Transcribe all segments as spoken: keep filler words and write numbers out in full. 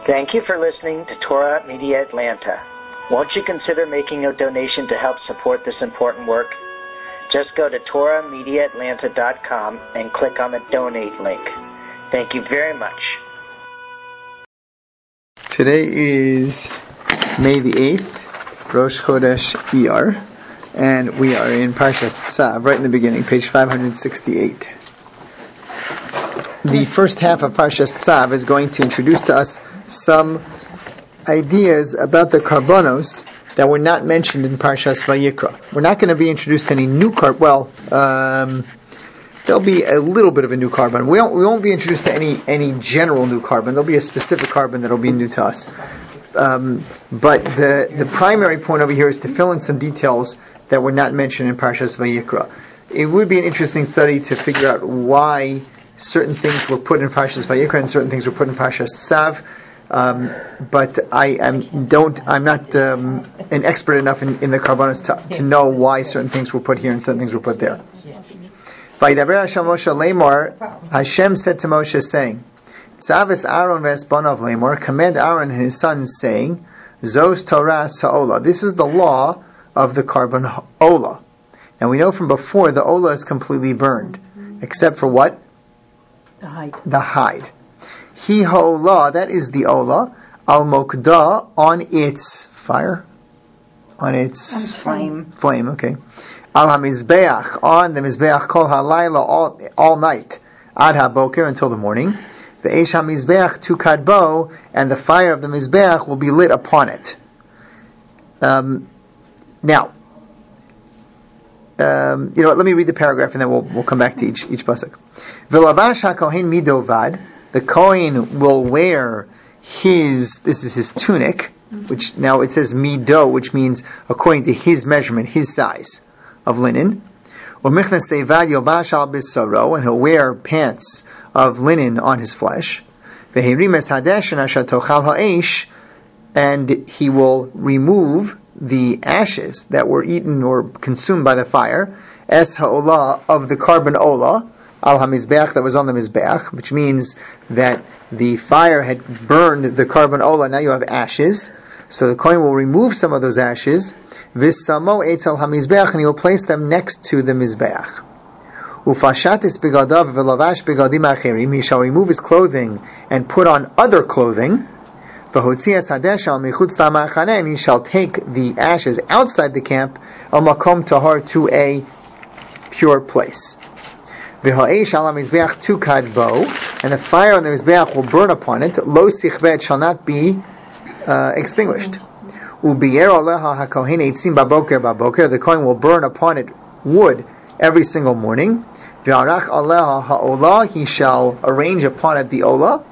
Thank you for listening to Torah Media Atlanta. Won't you consider making a donation to help support this important work? Just go to Torah Media Atlanta dot com and click on the donate link. Thank you very much. Today is May the eighth, Rosh Chodesh Iyar, and we are in Parshas Tzav, right in the beginning, page five hundred sixty-eight. The first half of Parshas Tzav is going to introduce to us some ideas about the karbonos that were not mentioned in Parshas Vayikra. We're not going to be introduced to any new carb. Well, um, there'll be a little bit of a new carbon. We won't, we won't be introduced to any any general new carbon. There'll be a specific carbon that'll be new to us. Um, but the the primary point over here is to fill in some details that were not mentioned in Parshas Vayikra. It would be an interesting study to figure out why certain things were put in Parshas Vayikra and certain things were put in Parshas Tzav. Um, but I am don't I'm not um, an expert enough in, in the karbonos to, to know why certain things were put here and certain things were put there. Vayidaber Hashem Moshe Lemor, Hashem said to Moshe, saying, Tzavis Aaron v'esbanav Lemor, command Aaron and his sons, saying, Zos Torah Ha'olah. This is the law of the carbon Olah. And we know from before the Olah is completely burned, except for what? The hide. The hide. Hi ha'olah, that is the olah, al mokdah, on its fire, on its flame. Flame, okay. Al hamizbeach, on the mizbeach, kol halayla, all all night, ad haboker, until the morning. Ve'esh hamizbeach tukad bo, and the fire of the mizbeach will be lit upon it. Um, now, um, you know what? Let me read the paragraph, and then we'll we'll come back to each each pasuk. Ve'lavash hakohen midovad. The Kohen will wear his, this is his tunic, which now it says mido, which means according to his measurement, his size of linen. And he'll wear pants of linen on his flesh. And he will remove the ashes that were eaten or consumed by the fire, es ha'olah, of the carbon olah, al hamizbeach, that was on the mizbeach, which means that the fire had burned the carbon olah. Now you have ashes, so the Kohen will remove some of those ashes. V'samo eitz al hamizbeach, and he will place them next to the mizbeach. Ufashatis begadav v'lavash begadim acherim. He shall remove his clothing and put on other clothing. V'hotzias hadesh al michutz la'machaneh, and he shall take the ashes outside the camp, al makom tahar, to a pure place. And the fire on the mizbeach will burn upon it. Lo sichbet, shall not be uh, extinguished. The Kohen will burn upon it wood every single morning. He shall arrange upon it the olah.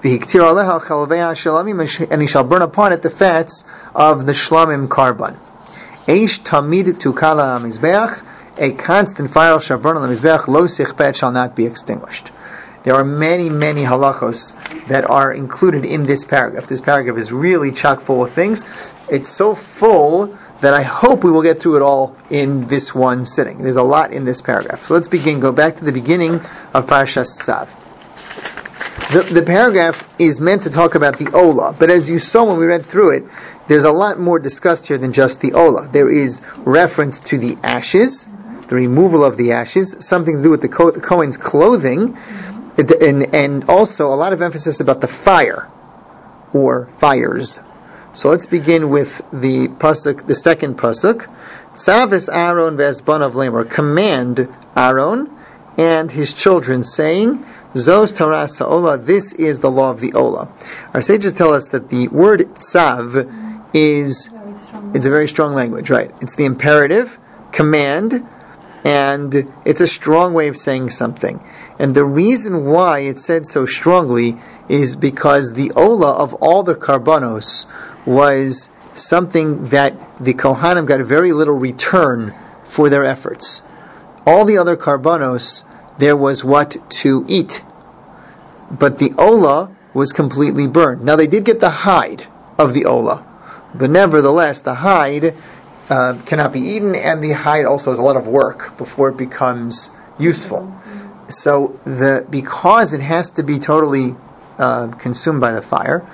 And he shall burn upon it the fats of the shlamim carbon. Eish tamid tukala mizbeach. A constant fire shall burn on the mizbeach, lo sichbet, shall not be extinguished. There are many, many halachos that are included in this paragraph. This paragraph is really chock full of things. It's so full that I hope we will get through it all in this one sitting. There's a lot in this paragraph. So let's begin. Go back to the beginning of Parashas Tzav. The, the paragraph is meant to talk about the olah, but as you saw when we read through it, there's a lot more discussed here than just the olah. There is reference to the ashes, the removal of the ashes, something to do with the Kohen's clothing, and, and also a lot of emphasis about the fire, or fires. So let's begin with the pasuk, the second pasuk. Tzavis Aaron v'esbanav Lemor, command Aaron and his children, saying, Zos Torah Ha'olah, this is the law of the olah. Our sages tell us that the word tzav is, it's a very strong language, right? It's the imperative, command, and it's a strong way of saying something. And the reason why it's said so strongly is because the olah of all the karbanos was something that the Kohanim got very little return for their efforts. All the other karbanos, there was what to eat. But the olah was completely burned. Now they did get the hide of the olah, but nevertheless the hide uh, cannot be eaten, and the hide also has a lot of work before it becomes useful. So the because it has to be totally uh, consumed by the fire,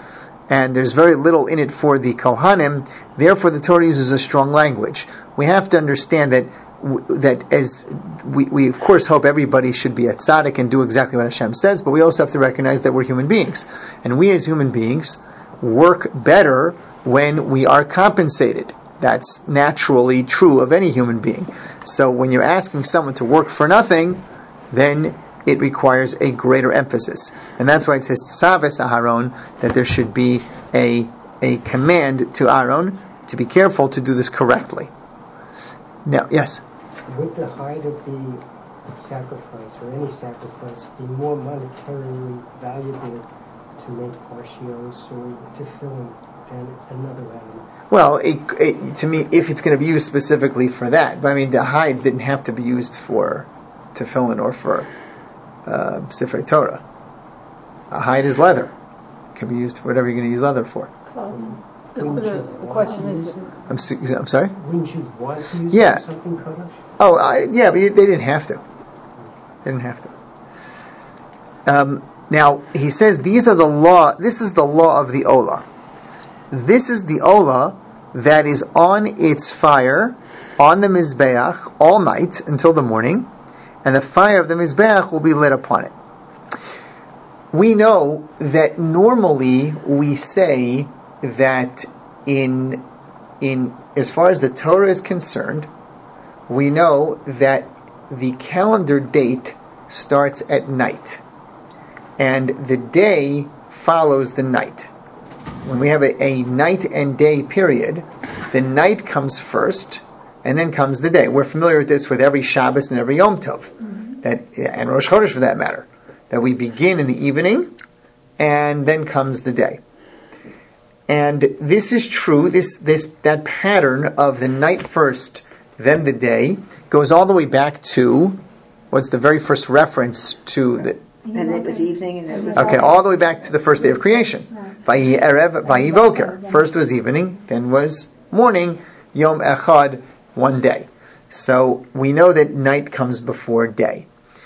and there's very little in it for the Kohanim. Therefore, the Torah uses a strong language. We have to understand that that as we, we of course hope everybody should be a tzaddik and do exactly what Hashem says, but we also have to recognize that we're human beings, and we as human beings work better when we are compensated. That's naturally true of any human being. So when you're asking someone to work for nothing, then it requires a greater emphasis. And that's why it says Tzaves Aharon, that there should be a a command to Aaron to be careful to do this correctly. Now, yes? Would the hide of the sacrifice, or any sacrifice, be more monetarily valuable to make partios or to film than another animal? Well, it, it, to me, if it's going to be used specifically for that, but I mean, the hides didn't have to be used for tefillin or for uh, Sifrei Torah. A hide is leather; it can be used for whatever you're going to use leather for. Um, the, the, the question is, I'm, su- I'm sorry. Wouldn't you want to use yeah. something Kodesh? Oh, I, yeah, but they didn't have to. They didn't have to. Um, now he says these are the law. This is the law of the Olah. This is the Olah that is on its fire on the Mizbeach all night until the morning, and the fire of the Mizbeach will be lit upon it. We know that normally we say that in in as far as the Torah is concerned, we know that the calendar date starts at night, and the day follows the night. When we have a, a night and day period, the night comes first, and then comes the day. We're familiar with this with every Shabbos and every Yom Tov, mm-hmm. that and Rosh Chodesh for that matter, that we begin in the evening, and then comes the day. And this is true. This this that pattern of the night first, then the day, goes all the way back to what's the very first reference to the. And it was evening, and it was okay, all the way back to the first day of creation. Vayi erev, vayi voker. First was evening, then was morning. Yom echad, one day. So we know that night comes before day.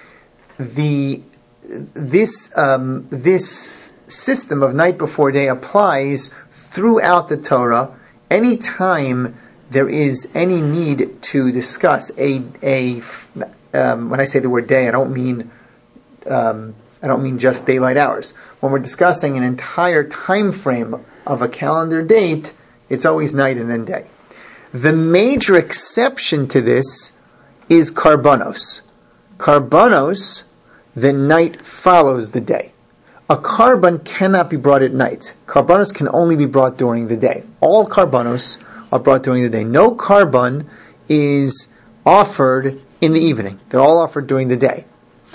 The this um, this system of night before day applies throughout the Torah. Anytime there is any need to discuss a a um, when I say the word day, I don't mean um, I don't mean just daylight hours. When we're discussing an entire time frame of a calendar date, it's always night and then day. The major exception to this is Karbanos. Karbanos, the night follows the day. A Karban cannot be brought at night. Karbanos can only be brought during the day. All Karbanos are brought during the day. No Karban is offered in the evening. They're all offered during the day.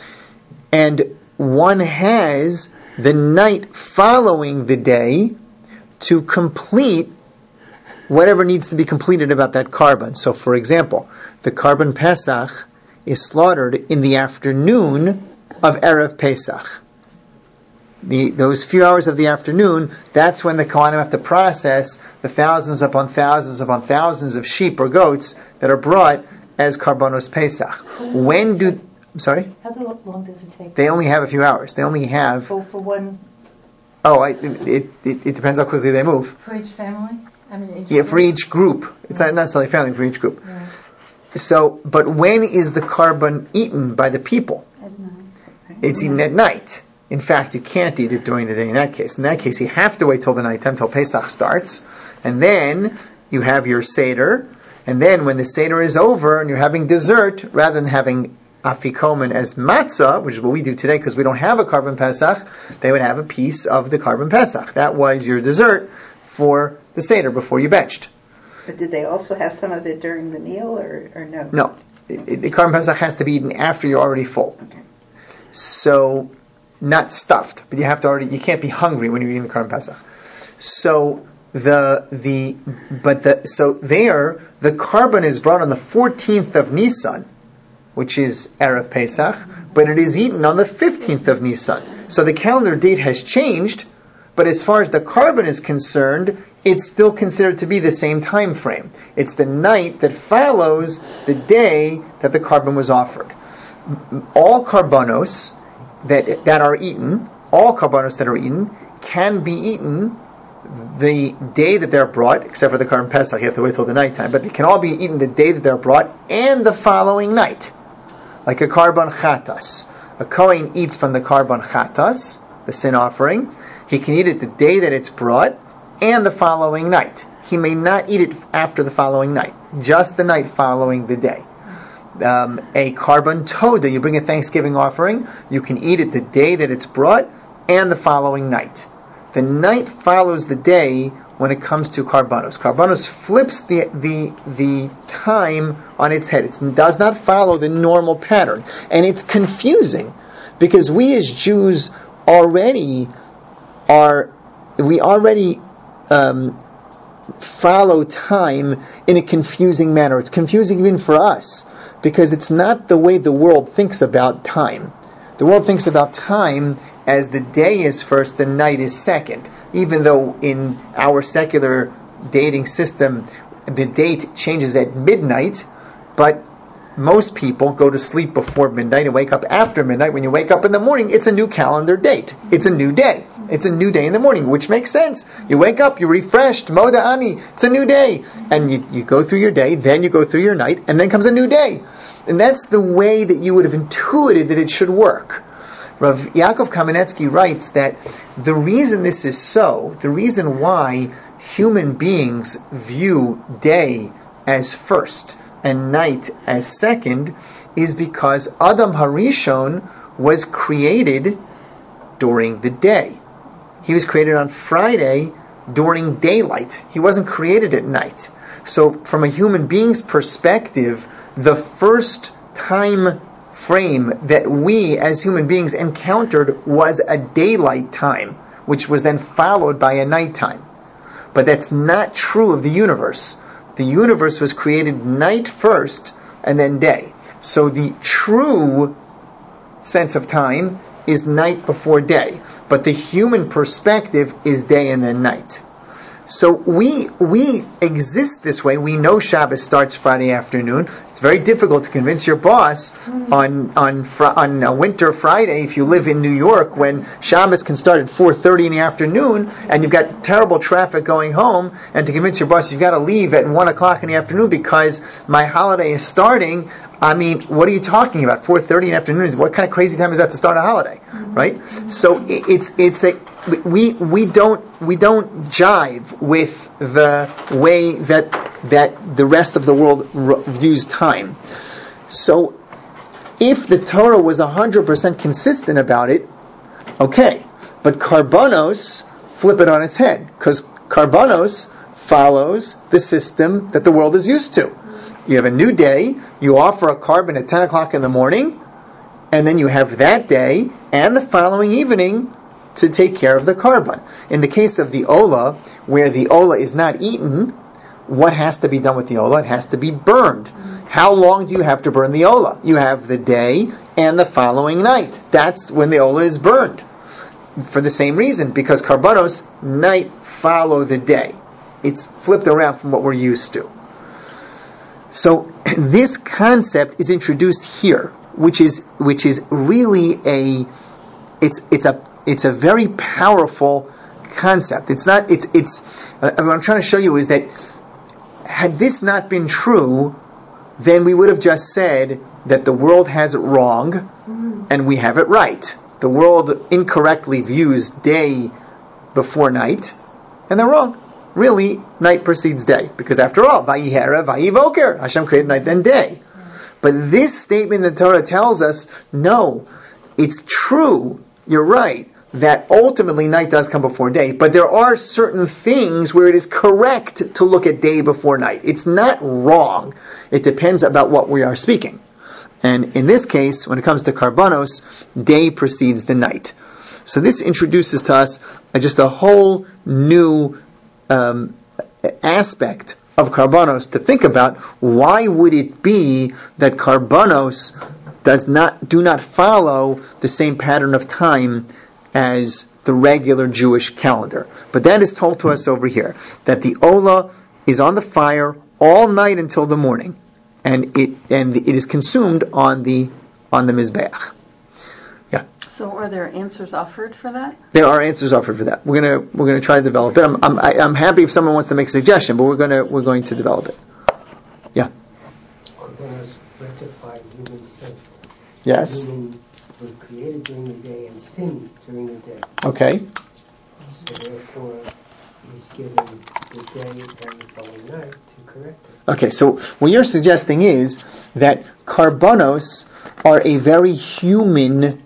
And one has the night following the day to complete whatever needs to be completed about that Karban. So, for example, the Karban Pesach is slaughtered in the afternoon of Erev Pesach. The, those few hours of the afternoon, that's when the Kohanim have to process the thousands upon thousands upon thousands of sheep or goats that are brought as Karbanos Pesach. When do... I'm sorry? How long does it take? They only have a few hours. They only have... For, for one... Oh, I, it, it it depends how quickly they move. For each family? I mean, each yeah, for group? each group. It's yeah. not necessarily family, for each group. Yeah. So, but when is the Karban eaten by the people? At night. It's eaten at night. In fact, you can't eat it during the day in that case. In that case, you have to wait till the nighttime, till Pesach starts. And then you have your Seder. And then when the Seder is over and you're having dessert, rather than having afikomen as matzah, which is what we do today because we don't have a Karban Pesach, they would have a piece of the Karban Pesach. That was your dessert for the Seder before you benched. But did they also have some of it during the meal, or, or no? No. It, it, the Karban Pesach has to be eaten after you're already full. Okay. So, not stuffed, but you have to already, you can't be hungry when you're eating the Karban Pesach. So, the, the, but the, so there, the Karban is brought on the fourteenth of Nisan, which is Erev Pesach, but it is eaten on the fifteenth of Nisan. So the calendar date has changed, but as far as the Karban is concerned, it's still considered to be the same time frame. It's the night that follows the day that the Karban was offered. All Karbanos that that are eaten, all Karbanos that are eaten, can be eaten the day that they're brought, except for the Karban Pesach, you have to wait till the nighttime, but they can all be eaten the day that they're brought and the following night. Like a Karban Chatas. A Kohen eats from the Karban Chatas, the sin offering. He can eat it the day that it's brought and the following night. He may not eat it after the following night, just the night following the day. Um, a Karban Toda, you bring a Thanksgiving offering, you can eat it the day that it's brought and the following night. The night follows the day when it comes to Karbanos. Karbanos flips the the the time on its head. It does not follow the normal pattern. And it's confusing because we as Jews already are, we already um, follow time in a confusing manner. It's confusing even for us because it's not the way the world thinks about time. The world thinks about time as the day is first, the night is second. Even though in our secular dating system, the date changes at midnight, but most people go to sleep before midnight and wake up after midnight. When you wake up in the morning, it's a new calendar date. It's a new day. It's a new day in the morning, which makes sense. You wake up, you're refreshed, Moda Ani, it's a new day. And you, you go through your day, then you go through your night, and then comes a new day. And that's the way that you would have intuited that it should work. Rav Yaakov Kamenetsky writes that the reason this is so, the reason why human beings view day as first and night as second, is because Adam Harishon was created during the day. He was created on Friday during daylight. He wasn't created at night. So from a human being's perspective, the first time frame that we as human beings encountered was a daylight time, which was then followed by a nighttime. But that's not true of the universe. The universe was created night first and then day. So the true sense of time is night before day. But the human perspective is day and then night. So we we exist this way. We know Shabbos starts Friday afternoon. It's very difficult to convince your boss on on on a winter Friday, if you live in New York, when Shabbos can start at four thirty in the afternoon, and you've got terrible traffic going home, and to convince your boss you've got to leave at one o'clock in the afternoon because my holiday is starting. I mean, what are you talking about? four thirty in the afternoon? What kind of crazy time is that to start a holiday, right? So it's it's a we we don't we don't jive with the way that that the rest of the world r- views time. So if the Torah was one hundred percent consistent about it, okay, but Karbanos flip it on its head, because Karbanos follows the system that the world is used to. You have a new day, you offer a carbon at ten o'clock in the morning, and then you have that day and the following evening to take care of the carbon. In the case of the Ola, where the Ola is not eaten, what has to be done with the Ola? It has to be burned. How long do you have to burn the Ola? You have the day and the following night. That's when the Ola is burned. For the same reason, because Karbanos, night follow the day. It's flipped around from what we're used to. So this concept is introduced here, which is which is really a it's it's a it's a very powerful concept. It's not it's it's uh, what I'm trying to show you is that had this not been true, then we would have just said that the world has it wrong and we have it right. The world incorrectly views day before night, and they're wrong. Really, night precedes day. Because after all, Vayihera, Vayivoker, Hashem created night, then day. But this statement in the Torah tells us, no, it's true, you're right, that ultimately night does come before day, but there are certain things where it is correct to look at day before night. It's not wrong. It depends about what we are speaking. And in this case, when it comes to Karbanos, day precedes the night. So this introduces to us just a whole new Um, aspect of Karbanos to think about. Why would it be that Karbanos does not do not follow the same pattern of time as the regular Jewish calendar? But that is told to us over here, that the Ola is on the fire all night until the morning, and it and it is consumed on the on the Mizbeach. Yeah. So are there answers offered for that? There are answers offered for that. We're gonna we're gonna try to develop it. I'm I'm I- I'm happy if someone wants to make a suggestion, but we're gonna we're going to develop it. Yeah. Korbanos rectify human sin. Yes. Human was created during the day and sinned during the day. Okay. So therefore, he's given the day and the following night to correct it. Okay. So what you're suggesting is that karbanos are a very human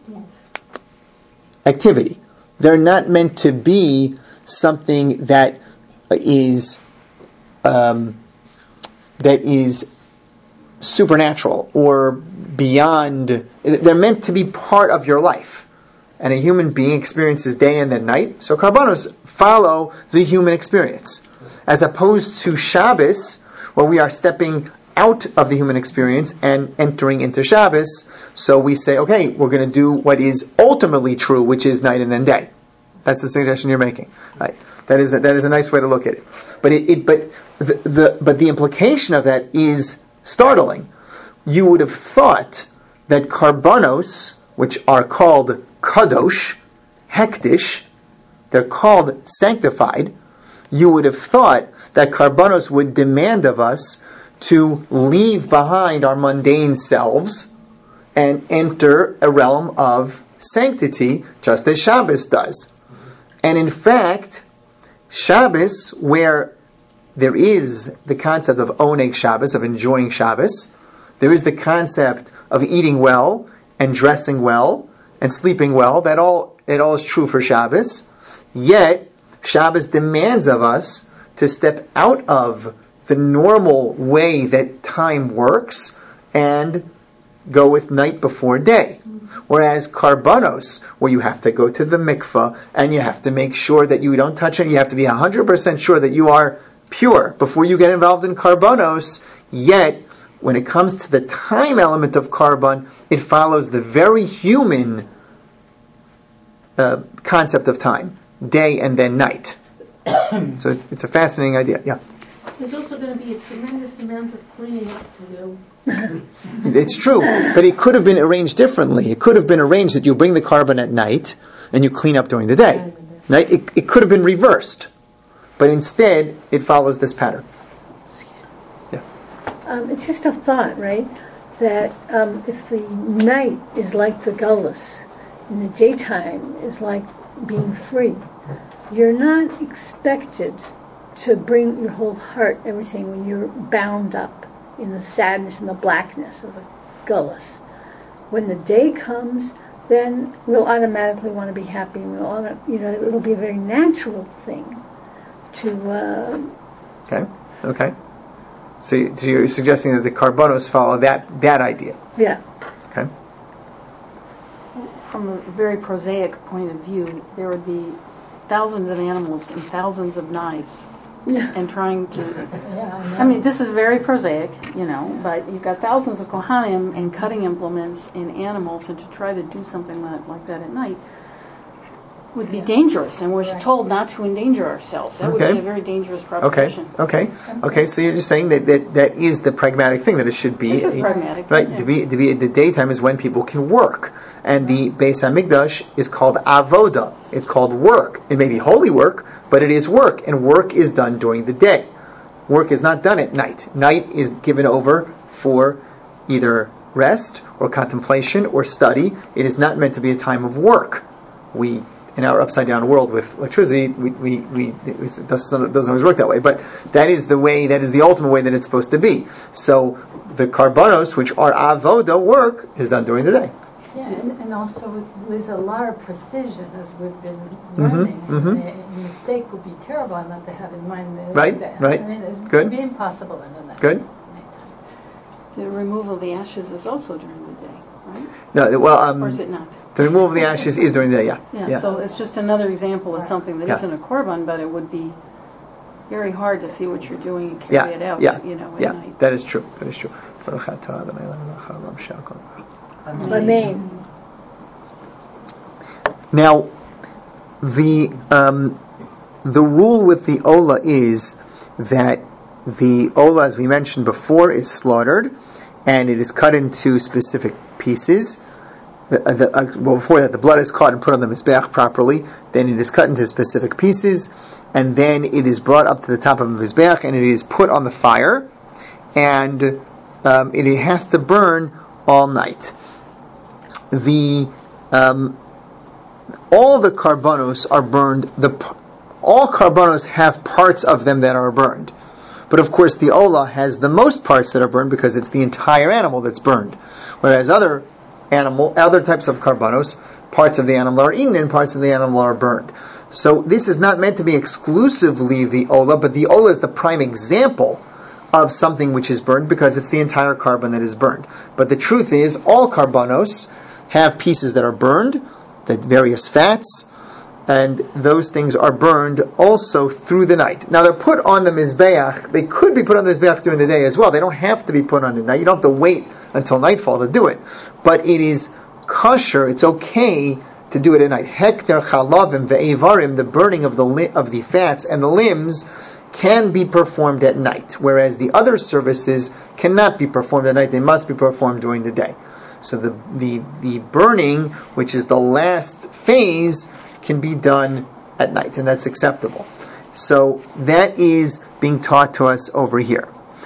activity. They're not meant to be something that is um, that is supernatural or beyond. They're meant to be part of your life. And a human being experiences day and then night. So karbanos follow the human experience. As opposed to Shabbos, where we are stepping out of the human experience and entering into Shabbos. So we say, okay, we're going to do what is ultimately true, which is night and then day. That's the suggestion you're making, right? That is a, that is a nice way to look at it. But it, it but the, the but the implication of that is startling. You would have thought that karbanos, which are called kadosh, hektish, they're called sanctified. You would have thought that karbanos would demand of us to leave behind our mundane selves and enter a realm of sanctity, just as Shabbos does. And in fact, Shabbos, where there is the concept of oneg Shabbos, of enjoying Shabbos, there is the concept of eating well and dressing well and sleeping well. That all it all is true for Shabbos. Yet Shabbos demands of us to step out of the normal way that time works and go with night before day. Whereas karbanos, where you have to go to the mikvah and you have to make sure that you don't touch it, you have to be one hundred percent sure that you are pure before you get involved in karbanos. Yet, when it comes to the time element of karban, it follows the very human uh, concept of time, day and then night. So it's a fascinating idea. Yeah. There's also going to be a tremendous amount of cleaning up to do. It's true, but it could have been arranged differently. It could have been arranged that you bring the karban at night and you clean up during the day. Right? It, it could have been reversed, but instead it follows this pattern. Yeah. Um, it's just a thought, right? That um, if the night is like the gullus and the daytime is like being free, you're not expected to bring your whole heart, everything, when you're bound up in the sadness and the blackness of the gullus. When the day comes, then we'll automatically want to be happy, and we'll, auto, you know, it'll be a very natural thing to. Uh, okay. Okay. So, you, so you're suggesting that the karbanos follow that that idea. Yeah. Okay. From a very prosaic point of view, there would be thousands of animals and thousands of knives. Yeah. And trying to, Yeah, I, I mean, this is very prosaic, you know, but you've got thousands of kohanim and cutting implements and animals, and to try to do something like, like that at night would be yeah. dangerous, and we're Right. told not to endanger ourselves. That Okay. would be a very dangerous Okay. proposition. Okay. Okay. So you're just saying that, that that is the pragmatic thing, that it should be. This is a- pragmatic, Right. yeah. To be to be the daytime is when people can work, and the Beis Hamikdash is called avoda. It's called work. It may be holy work, but it is work, and work is done during the day. Work is not done at night. Night is given over for either rest or contemplation or study. It is not meant to be a time of work. We in our upside down world with electricity, we, we, we it doesn't, doesn't always work that way. But that is the way, that is the ultimate way that it's supposed to be. So the karbanos, which are avoda work, is done during the day. Yeah, and, and also with, with a lot of precision, as we've been Mm-hmm, learning. mm-hmm. And a mistake would be terrible not to have in mind. That, Right, that, right. I mean, it's Good. would be impossible in the night. Good. Nighttime. The removal of the ashes is also during the day, right? No, well, um, Or is it not? the removal of the ashes is during the day. Yeah. Yeah, yeah. so it's just another example of something that Yeah. isn't a korban, but it would be very hard to see what you're doing and carry Yeah, it out, yeah, you know, at yeah. night. That is true. That is true. Amen. Now, the um, the rule with the ola is that the ola, as we mentioned before, is slaughtered, and it is cut into specific pieces. the, the, uh, well, before that, the blood is caught and put on the mizbeach properly. Then it is cut into specific pieces, and then it is brought up to the top of the mizbeach, and it is put on the fire, and um, it has to burn all night. The um, all the karbanos are burned. The all karbanos have parts of them that are burned, but of course the olah has the most parts that are burned because it's the entire animal that's burned. Whereas other animal, other types of karbanos, parts of the animal are eaten and parts of the animal are burned. So this is not meant to be exclusively the olah, but the olah is the prime example of something which is burned because it's the entire carbon that is burned. But the truth is, all karbanos have pieces that are burned, the various fats, and those things are burned also through the night. Now they're put on the mizbeach. They could be put on the mizbeach during the day as well. They don't have to be put on at night. You don't have to wait until nightfall to do it. But it is kosher, it's okay to do it at night. Hekter chalavim ve'evarim, the burning of the li- of the fats and the limbs, can be performed at night, whereas the other services cannot be performed at night. They must be performed during the day. So the the, the burning, which is the last phase, can be done at night, and that's acceptable. So that is being taught to us over here.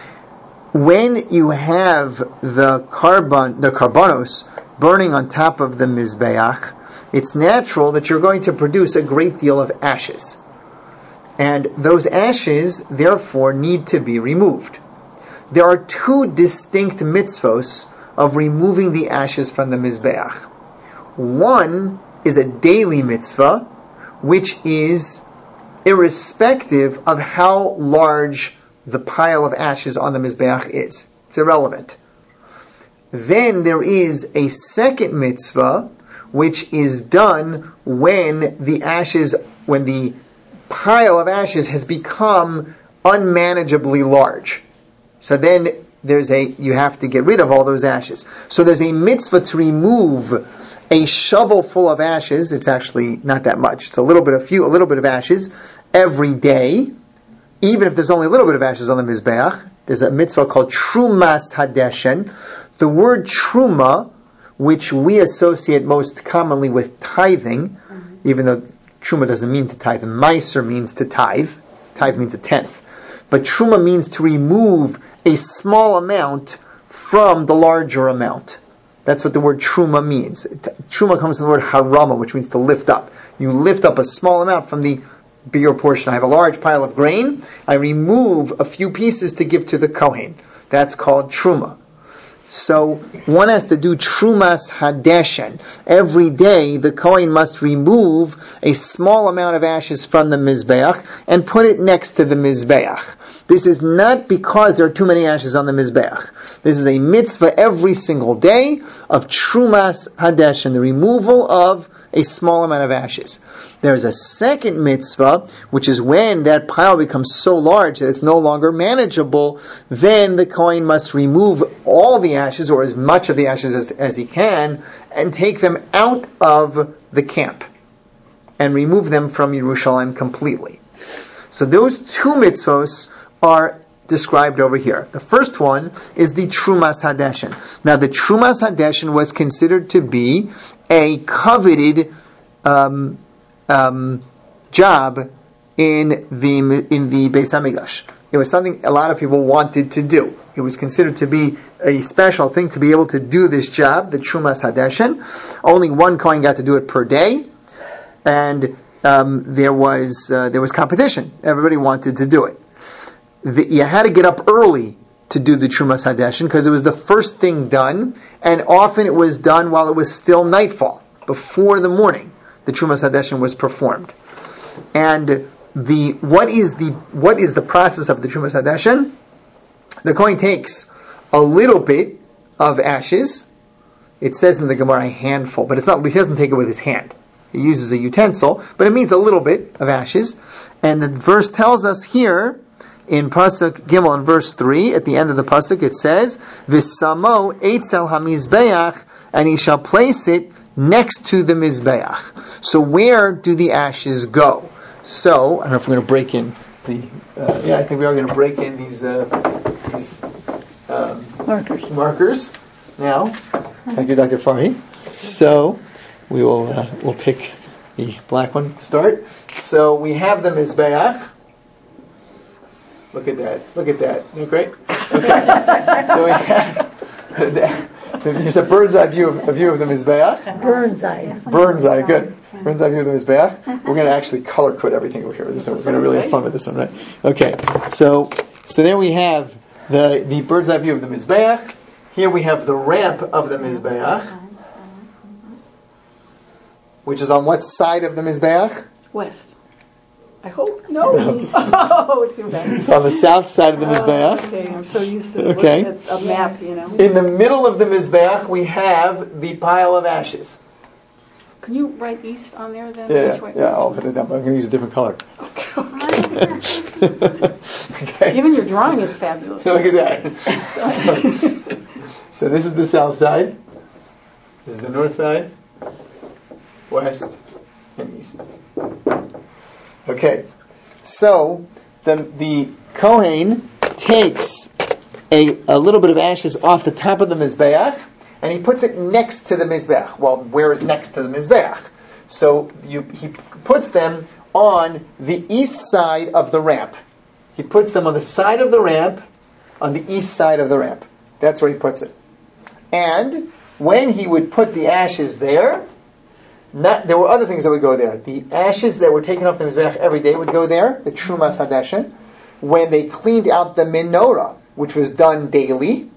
When you have the carbon, the karbanos burning on top of the mizbeach, it's natural that you're going to produce a great deal of ashes. And those ashes, therefore, need to be removed. There are two distinct mitzvos of removing the ashes from the mizbeach. One is a daily mitzvah, which is irrespective of how large the pile of ashes on the mizbeach is. It's irrelevant. Then there is a second mitzvah, which is done when the ashes, when the pile of ashes has become unmanageably large. So then there's a, you have to get rid of all those ashes. So there's a mitzvah to remove a shovel full of ashes. It's actually not that much. It's a little bit of few, a little bit of ashes every day. Even if there's only a little bit of ashes on the mizbeach, there's a mitzvah called trumas hadeshen. The word truma, which we associate most commonly with tithing, mm-hmm. even though truma doesn't mean to tithe, and meiser means to tithe. Tithe means a tenth. But truma means to remove a small amount from the larger amount. That's what the word truma means. Truma comes from the word harama, which means to lift up. You lift up a small amount from the bigger portion. I have a large pile of grain. I remove a few pieces to give to the kohen. That's called truma. So one has to do trumas hadeshen. Every day the kohen must remove a small amount of ashes from the mizbeach and put it next to the mizbeach. This is not because there are too many ashes on the mizbeach. This is a mitzvah every single day of trumas hadeshen, the removal of a small amount of ashes. There's a second mitzvah, which is when that pile becomes so large that it's no longer manageable, then the kohen must remove all the ashes, or as much of the ashes as, as he can, and take them out of the camp, and remove them from Yerushalayim completely. So those two mitzvos are described over here. The first one is the Trumas Hadeshen. Now the Trumas Hadeshen was considered to be a coveted um, um, job in the in the Beis Hamikdash. It was something a lot of people wanted to do. It was considered to be a special thing to be able to do this job, the Trumas Hadeshen. Only one kohen got to do it per day, and um, there was uh, there was competition. Everybody wanted to do it. The, you had to get up early to do the Trumas Hadeshen because it was the first thing done, and often it was done while it was still nightfall, before the morning. The Trumas Hadeshen was performed, and the what is the what is the process of the Trumas Hadeshen? The kohen takes a little bit of ashes. It says in the Gemara a handful, but it's not. He doesn't take it with his hand. He uses a utensil, but it means a little bit of ashes. And the verse tells us here in Pasuk Gimel in verse three, at the end of the Pasuk, it says, "V'samo eitzel hamizbeach," and he shall place it next to the mizbeach. So where do the ashes go? So I don't know if we're going to break in the. Uh, yeah, I think we are going to break in these uh, these um, markers. Markers now. Mm-hmm. Thank you, Doctor Farhi. So we will uh, we'll pick the black one to start. So we have the Mizbeach. Look at that. Look at that. Isn't that great? Okay. So we have that. There's a bird's eye view of, a view of the Mizbeach. Bird's eye. Bird's eye, good. Bird's eye view of the Mizbeach. We're going to actually color code everything over here. This one. We're going to really have fun with this one, right? Okay. So so there we have the, the bird's eye view of the Mizbeach. Here we have the ramp of the Mizbeach, which is on what side of the Mizbeach? West. I hope. No. no. Oh, too bad. It's on the south side of the Mizbeach. Oh, okay, I'm so used to okay. looking at a map, you know. In the middle of the Mizbeach, we have the pile of ashes. Can you write east on there then? Yeah, Which way? yeah, I'll put it down, but I'm going to use a different color. Okay. Okay. Even your drawing is fabulous. So look at that. So, so this is the south side. This is the north side, west, and east. Okay, so the the Kohen takes a, a little bit of ashes off the top of the Mizbeach, and he puts it next to the Mizbeach. Well, where is next to the Mizbeach? So you, he puts them on the east side of the ramp. He puts them on the side of the ramp, on the east side of the ramp. That's where he puts it. And when he would put the ashes there, Not, there were other things that would go there. The ashes that were taken off the Mizbeach every day would go there, the Trumas Hadeshen. When they cleaned out the menorah, which was done daily,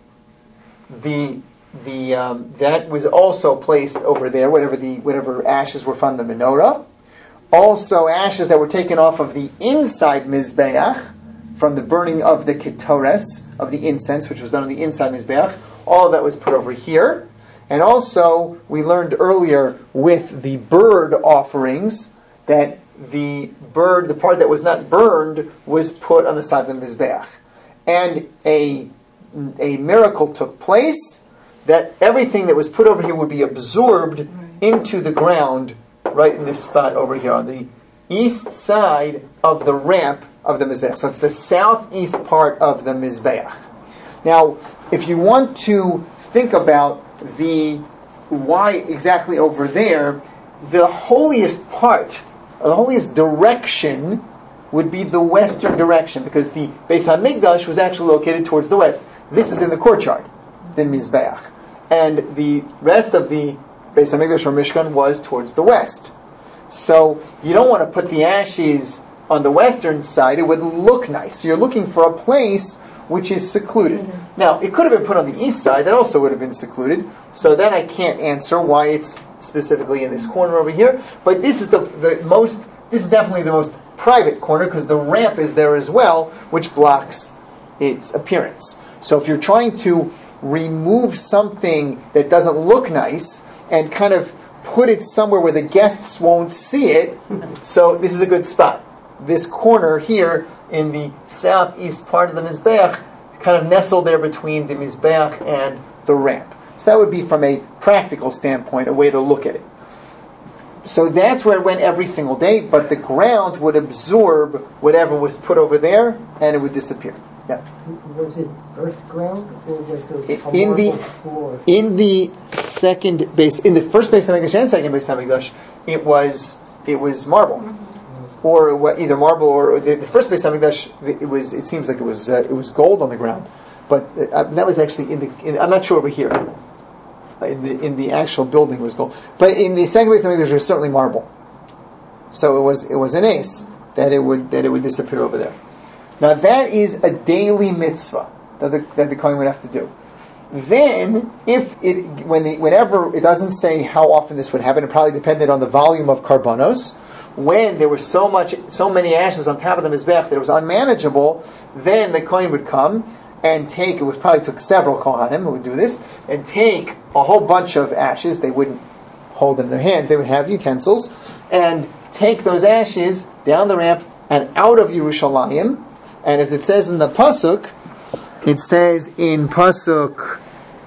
the the um, that was also placed over there, whatever the whatever ashes were from the menorah. Also, ashes that were taken off of the inside Mizbeach, from the burning of the Ketores, of the incense, which was done on the inside Mizbeach. All of that was put over here. And also, we learned earlier with the bird offerings that the bird, the part that was not burned, was put on the side of the Mizbeach. And a, a miracle took place that everything that was put over here would be absorbed into the ground right in this spot over here on the east side of the ramp of the Mizbeach. So it's the southeast part of the Mizbeach. Now, if you want to think about the why exactly over there, the holiest part, the holiest direction would be the western direction, because the Beis HaMikdash was actually located towards the west. This is in the courtyard, the Mizbeach. And the rest of the Beis HaMikdash or Mishkan was towards the west. So you don't want to put the ashes on the western side. It would look nice. So you're looking for a place which is secluded. Mm-hmm. Now, it could have been put on the east side. That also would have been secluded. So then I can't answer why it's specifically in this corner over here. But this is the, the most, this is definitely the most private corner, because the ramp is there as well, which blocks its appearance. So if you're trying to remove something that doesn't look nice and kind of put it somewhere where the guests won't see it, so this is a good spot. This corner here in the southeast part of the Mizbeach, kind of nestled there between the Mizbeach and the ramp. So that would be, from a practical standpoint, a way to look at it. So that's where it went every single day, but the ground would absorb whatever was put over there, and it would disappear. Yeah. Was it earth ground, or was there a in the floor? In the second base, in the first Beis HaMikdash and second Beis HaMikdash, it was it was marble. Or either marble, or the, the first Beis HaMikdash, it was. It seems like it was. Uh, it was gold on the ground, but uh, that was actually in the. In, I'm not sure over here. In the in the actual building was gold, but in the second Beis HaMikdash, it was certainly marble. So it was it was an ace that it would that it would disappear over there. Now that is a daily mitzvah that the that the Kohen would have to do. Then, if it when the whenever it doesn't say how often this would happen, it probably depended on the volume of karbanos. When there was so much, so many ashes on top of the Mizbeach that it was unmanageable, then the Kohen would come and take, it was probably took several Kohanim who would do this, and take a whole bunch of ashes. They wouldn't hold them in their hands, they would have utensils, and take those ashes down the ramp and out of Yerushalayim. And as it says in the Pasuk, it says in Pasuk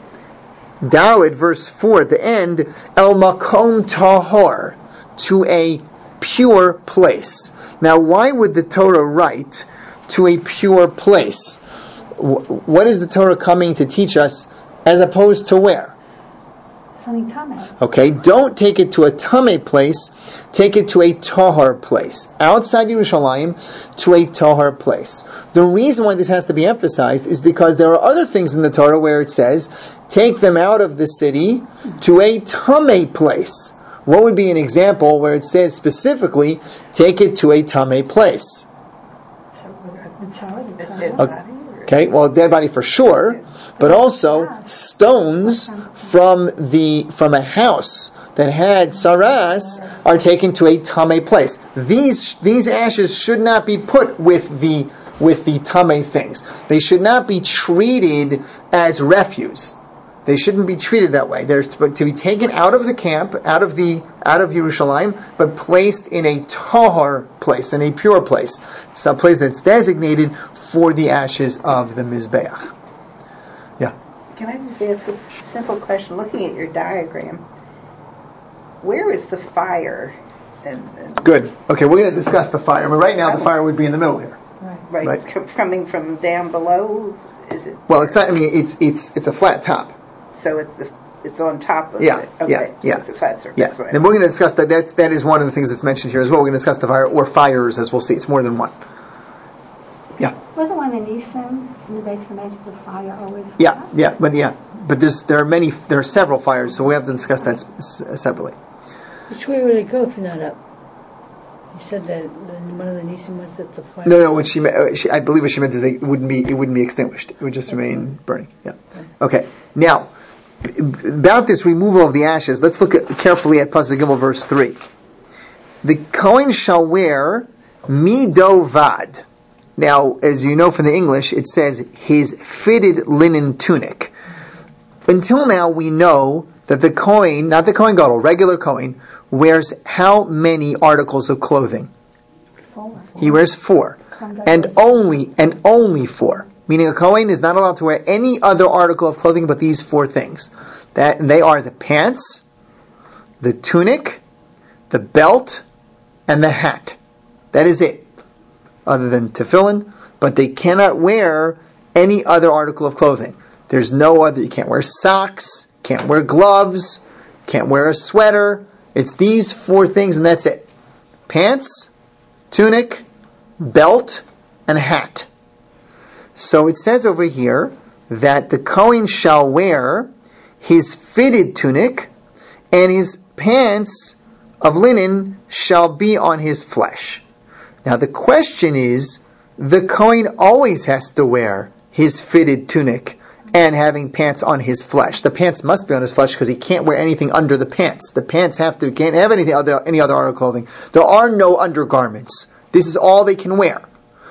Dalet, verse four, at the end, El Makom Tahor, to a pure place. Now, why would the Torah write to a pure place? What is the Torah coming to teach us, as opposed to where? Something tameh. Okay, don't take it to a tameh place, take it to a tahar place. Outside Yerushalayim, to a tahar place. The reason why this has to be emphasized is because there are other things in the Torah where it says, take them out of the city to a tameh place. What would be an example where it says specifically, take it to a tameh place? Okay, well, dead body for sure, but also stones from the from a house that had saras are taken to a tameh place. These these ashes should not be put with the with the tameh things. They should not be treated as refuse. They shouldn't be treated that way. They're to, to be taken out of the camp, out of the out of Yerushalayim, but placed in a tahar place, in a pure place. It's a place that's designated for the ashes of the Mizbeach. Yeah. Can I just ask a simple question? Looking at your diagram, where is the fire? And, and Good. Okay, we're going to discuss the fire. I mean, right now, the fire would be in the middle here. Right. right. C- coming from down below, is it? Well, it's not. I mean, it's it's it's a flat top. So it's the, it's on top of yeah, it. Okay. Yeah, so yeah, it's a flat surface. Yeah. Right. Then we're going to discuss that. That's, that is one of the things that's mentioned here as well. We're going to discuss the fire or fires, as we'll see. It's more than one. Yeah. Wasn't one in Eastham in the base of the Mansions of Fire always? Yeah, fire? yeah, but yeah, but there's there are many there are several fires, so we have to discuss that s- separately. Which way would it go if not up? You said that the, one of the Nisim was that the fire. No, no. What she, meant, she I believe what she meant is they it wouldn't be it wouldn't be extinguished. It would just remain burning. Yeah. Okay. Now, about this removal of the ashes, let's look at, carefully at Pasuk Gimel verse three. The Kohen shall wear midovad. Now, as you know from the English, it says his fitted linen tunic. Until now, we know that the Kohen, not the Kohen Gadol, regular Kohen, wears how many articles of clothing? Four. He wears four, and only and only four. Meaning, a Kohen is not allowed to wear any other article of clothing but these four things. That and they are the pants, the tunic, the belt, and the hat. That is it. Other than tefillin, but they cannot wear any other article of clothing. There's no other. You can't wear socks, can't wear gloves, can't wear a sweater. It's these four things, and that's it: pants, tunic, belt, and hat. So it says over here that the Kohen shall wear his fitted tunic, and his pants of linen shall be on his flesh. Now the question is, the Kohen always has to wear his fitted tunic and having pants on his flesh. The pants must be on his flesh because he can't wear anything under the pants. The pants have to can't have anything other any other article of clothing. There are no undergarments. This is all they can wear.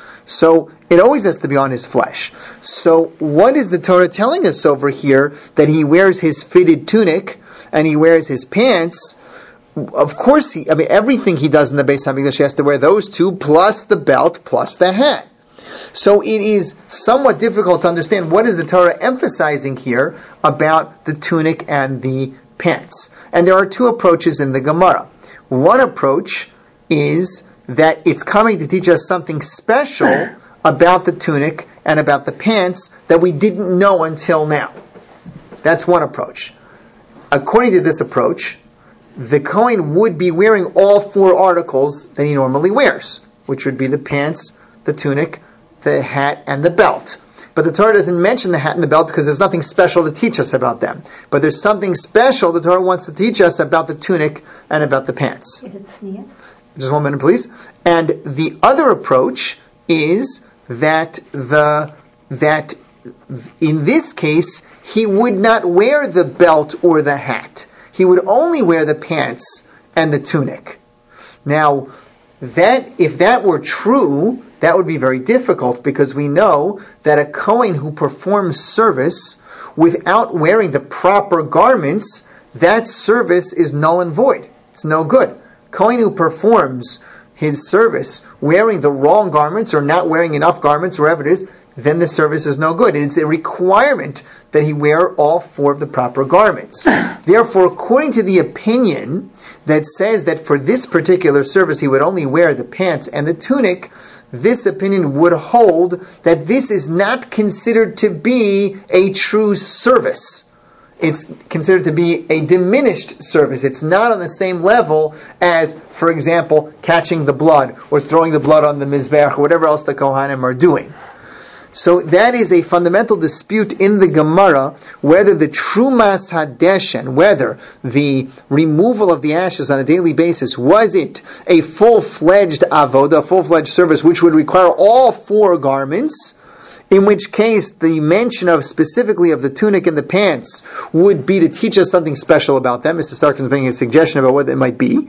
So it always has to be on his flesh. So what is the Torah telling us over here? That he wears his fitted tunic and he wears his pants. Of course, he, I mean, everything he does in the Beis Hamikdash, he has to wear those two, plus the belt, plus the hat. So it is somewhat difficult to understand what is the Torah emphasizing here about the tunic and the pants. And there are two approaches in the Gemara. One approach is that it's coming to teach us something special about the tunic and about the pants that we didn't know until now. That's one approach. According to this approach, the Kohen would be wearing all four articles that he normally wears, which would be the pants, the tunic, the hat, and the belt. But the Torah doesn't mention the hat and the belt because there's nothing special to teach us about them. But there's something special the Torah wants to teach us about the tunic and about the pants. Is it tznius? Just one minute, please. And the other approach is that the that in this case he would not wear the belt or the hat. He would only wear the pants and the tunic. Now, that if that were true, that would be very difficult because we know that a Kohen who performs service without wearing the proper garments, that service is null and void. It's no good. Kohen who performs his service wearing the wrong garments or not wearing enough garments, wherever it is, then the service is no good. It's a requirement that he wear all four of the proper garments. Therefore, according to the opinion that says that for this particular service he would only wear the pants and the tunic, this opinion would hold that this is not considered to be a true service. it's considered to be a diminished service. It's not on the same level as, for example, catching the blood or throwing the blood on the mizbeach or whatever else the Kohanim are doing. So that is a fundamental dispute in the Gemara, whether the Trumas Hadeshen, whether the removal of the ashes on a daily basis, was it a full-fledged avoda, a full-fledged service, which would require all four garments, in which case the mention of specifically of the tunic and the pants would be to teach us something special about them. Mister Stark is making a suggestion about what it might be.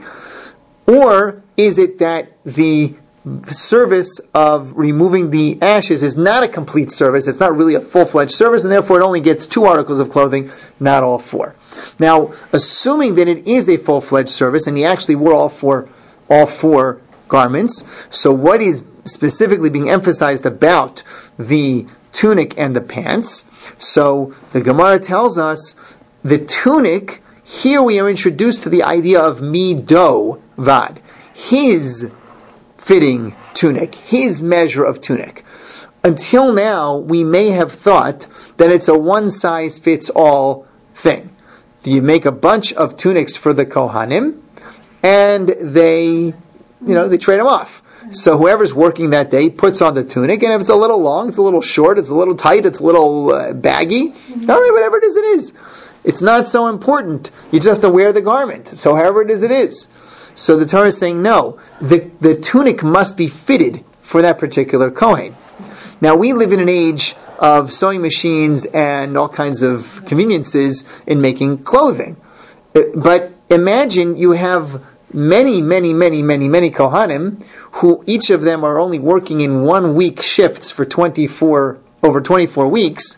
Or is it that the service of removing the ashes is not a complete service, it's not really a full-fledged service, and therefore it only gets two articles of clothing, not all four. Now, assuming that it is a full-fledged service, and he actually wore all four, all four garments, so what is specifically being emphasized about the tunic and the pants? So the Gemara tells us the tunic, here we are introduced to the idea of mido vad, his fitting tunic, his measure of tunic. Until now, we may have thought that it's a one-size-fits-all thing. You make a bunch of tunics for the Kohanim, and they, you know, they trade them off. So whoever's working that day puts on the tunic, and if it's a little long, it's a little short, it's a little tight, it's a little uh, baggy, mm-hmm. all right, whatever it is, it is. It's not so important. You just have to wear the garment. So however it is, it is. So the Torah is saying, no, the, the tunic must be fitted for that particular Kohen. Now, we live in an age of sewing machines and all kinds of conveniences in making clothing. But imagine you have many, many, many, many, many Kohanim who each of them are only working in one week shifts for twenty-four, over twenty-four weeks.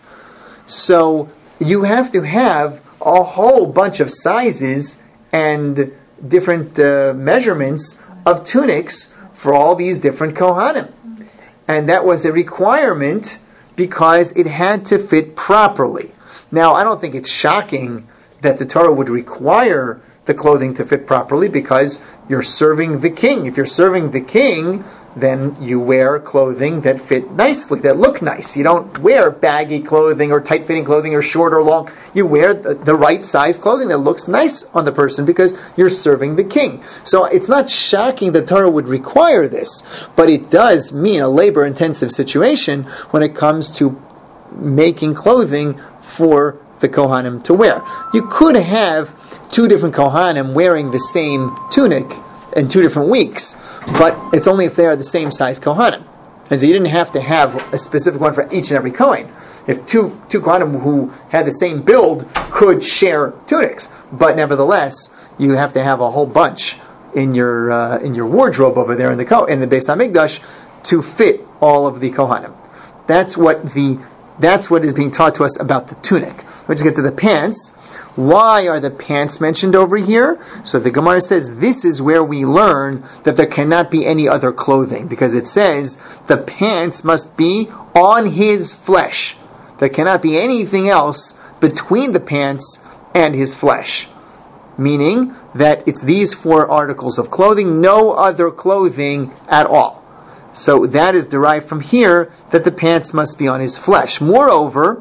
So you have to have a whole bunch of sizes and different uh, measurements of tunics for all these different Kohanim. And that was a requirement because it had to fit properly. Now, I don't think it's shocking that the Torah would require the clothing to fit properly because you're serving the king. If you're serving the king, then you wear clothing that fit nicely, that look nice. You don't wear baggy clothing or tight-fitting clothing or short or long. You wear the, the right size clothing that looks nice on the person because you're serving the king. So it's not shocking that Torah would require this, but it does mean a labor-intensive situation when it comes to making clothing for the Kohanim to wear. You could have two different Kohanim wearing the same tunic in two different weeks, but it's only if they are the same size Kohanim. And so you didn't have to have a specific one for each and every Kohen. If two two Kohanim who had the same build could share tunics, but nevertheless, you have to have a whole bunch in your uh, in your wardrobe over there in the Ko- in the Beis HaMikdash to fit all of the Kohanim. That's what the that's what is being taught to us about the tunic. Let's get to the pants. Why are the pants mentioned over here? So the Gemara says this is where we learn that there cannot be any other clothing, because it says the pants must be on his flesh. There cannot be anything else between the pants and his flesh. Meaning that it's these four articles of clothing, no other clothing at all. So that is derived from here that the pants must be on his flesh. Moreover,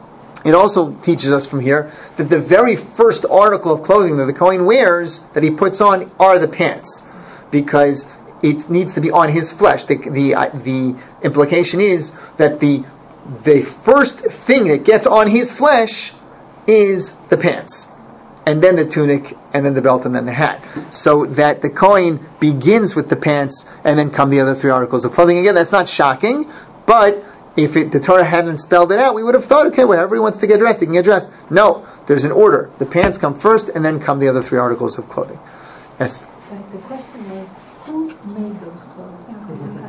it also teaches us from here that the very first article of clothing that the Kohen wears, that he puts on, are the pants, because it needs to be on his flesh. The the, uh, the implication is that the the first thing that gets on his flesh is the pants, and then the tunic, and then the belt, and then the hat. So that the Kohen begins with the pants, and then come the other three articles of clothing. Again, that's not shocking, but if it, the Torah hadn't spelled it out, we would have thought, okay, whenever he wants to get dressed, he can get dressed. No, there's an order. The pants come first, and then come the other three articles of clothing. Yes? So the question is, who made those clothes?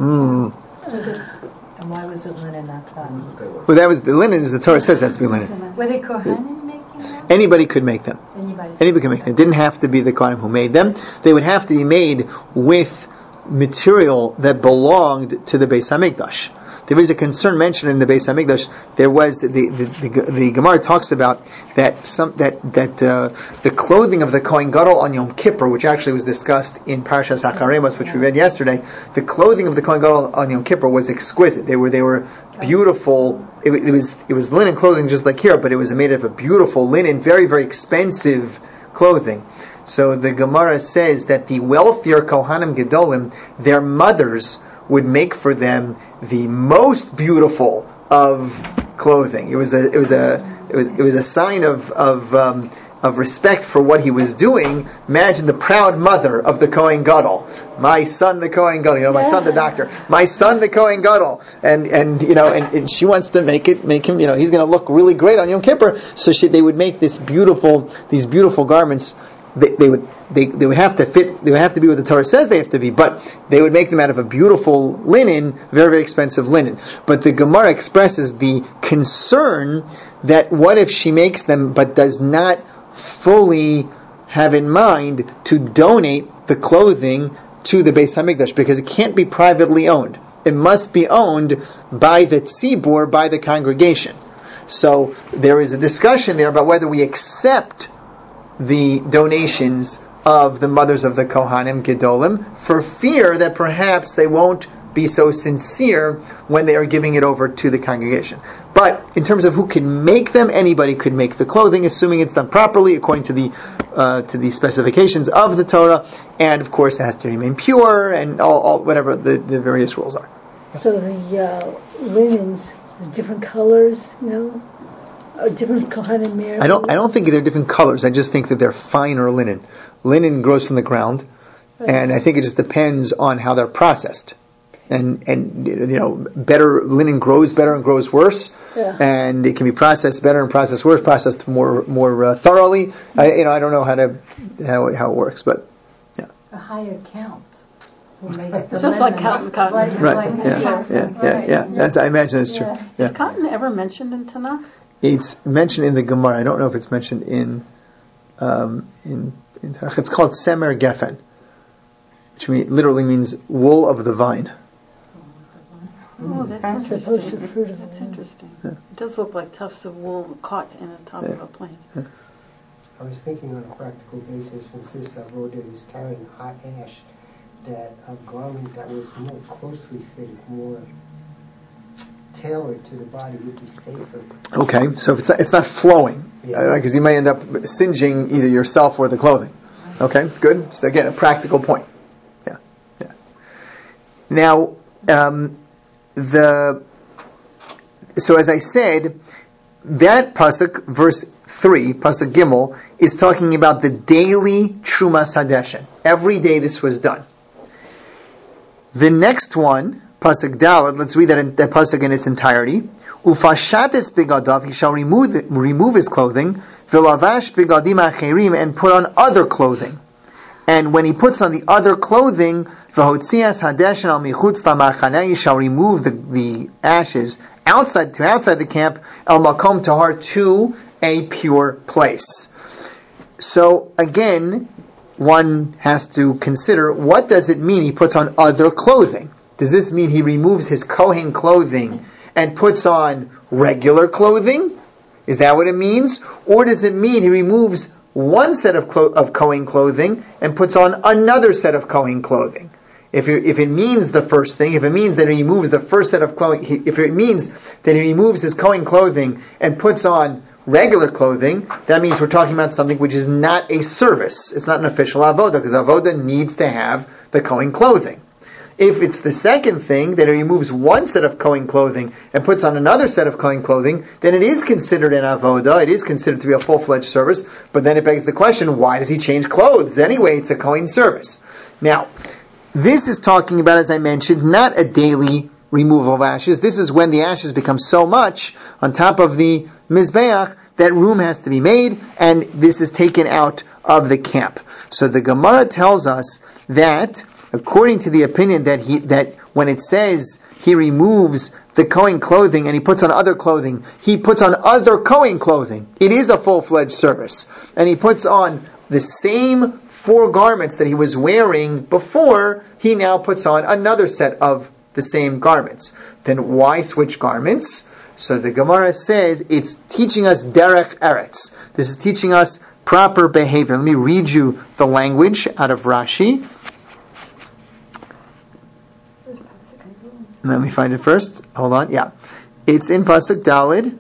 Mm. And why was it linen, not cotton? Well, that was the linen, as the Torah says, has to be linen. Were they Kohanim making them? Anybody could make them. Anybody. Anybody could make them. It didn't have to be the Kohanim who made them. They would have to be made with material that belonged to the Beis Hamikdash. There is a concern mentioned in the Beis Hamikdash. There was the the, the, the Gemara talks about that some that that uh, the clothing of the Kohen Gadol on Yom Kippur, which actually was discussed in Parashas Acharemas, which we read yesterday. The clothing of the Kohen Gadol on Yom Kippur was exquisite. They were they were beautiful. It, it was it was linen clothing just like here, but it was made of a beautiful linen, very very expensive clothing. So the Gemara says that the wealthier Kohanim Gedolim, their mothers would make for them the most beautiful of clothing. It was a it was a it was it was a sign of of um, of respect for what he was doing. Imagine the proud mother of the Kohen Gadol. My son, the Kohen Gadol. You know, my son, the doctor. My son, the Kohen Gadol. And and you know, and, and she wants to make it make him. You know, he's going to look really great on Yom Kippur. So she, they would make this beautiful these beautiful garments. They, they would they, they would have to fit. They would have to be what the Torah says they have to be, but they would make them out of a beautiful linen, very very expensive linen. But the Gemara expresses the concern that what if she makes them but does not fully have in mind to donate the clothing to the Beis Hamikdash, because it can't be privately owned. It must be owned by the tzibur, by the congregation. So there is a discussion there about whether we accept the donations of the mothers of the Kohanim Gedolim for fear that perhaps they won't be so sincere when they are giving it over to the congregation. But in terms of who can make them, anybody could make the clothing, assuming it's done properly according to the uh, to the specifications of the Torah, and of course it has to remain pure and all, all whatever the, the various rules are. So the uh, linens, the different colors, you know. Different Kohanim Mer. I don't. I don't think they're different colors. I just think that they're finer linen. Linen grows from the ground, right. And I think it just depends on how they're processed. And and you know, better linen grows better and grows worse, yeah. And it can be processed better and processed worse, processed more more uh, thoroughly. I, you know, I don't know how to how how it works, but yeah. A higher count. It's just like cotton, cotton. Right. Right. Yeah. Yeah. Yeah. Yeah. Yeah. That's. I imagine that's true. Yeah. Yeah. Is cotton ever mentioned in Tanakh? It's mentioned in the Gemara. I don't know if it's mentioned in um, in, in Tanakh. It's called Semer Gefen, which mean, literally means wool of the vine. Oh, that's interesting. That's interesting. Yeah. It does look like tufts of wool caught in the top yeah. of a plant. Yeah. I was thinking on a practical basis, since this avoda is carrying hot ash, that a garment that was more closely fitted, more tailored to the body would be safer. Okay, so if it's not, it's not flowing, because yeah. uh, you may end up singeing either yourself or the clothing. Okay, good. So again, a practical point. Yeah, yeah. Now, um, the so as I said, that pasuk, verse three, pasuk Gimel, is talking about the daily Trumas Hadeshen. Every day this was done. The next one, pasuk Daled, let's read that, in, that pasuk in its entirety. Ufashates bigadav, he shall remove remove his clothing, v'lavash bigadim acherim, and put on other clothing. And when he puts on the other clothing, v'hotzias hadeshen al michutz lamachaneh, he shall remove the, the ashes outside to outside the camp, el makom tahar, to a pure place. So again, one has to consider, what does it mean he puts on other clothing? Does this mean he removes his Kohen clothing and puts on regular clothing? Is that what it means? Or does it mean he removes one set of clo- of Kohen clothing and puts on another set of Kohen clothing? If it, if it means the first thing, if it means that he removes the first set of clothing, if it means that he removes his Kohen clothing and puts on regular clothing, that means we're talking about something which is not a service. It's not an official avoda, because avoda needs to have the Kohen clothing. If it's the second thing, that he removes one set of Kohen clothing and puts on another set of Kohen clothing, then it is considered an avoda, it is considered to be a full-fledged service, but then it begs the question, why does he change clothes? Anyway, it's a Kohen service. Now, this is talking about, as I mentioned, not a daily removal of ashes. This is when the ashes become so much on top of the Mizbeach that room has to be made, and this is taken out of the camp. So the Gemara tells us that, according to the opinion that he that when it says he removes the Kohen clothing and he puts on other clothing, he puts on other Kohen clothing. It is a full-fledged service. And he puts on the same four garments that he was wearing before, he now puts on another set of the same garments. Then why switch garments? So the Gemara says it's teaching us derech eretz. This is teaching us proper behavior. Let me read you the language out of Rashi. Let me find it first. Hold on. Yeah. It's in Pasuk Daled.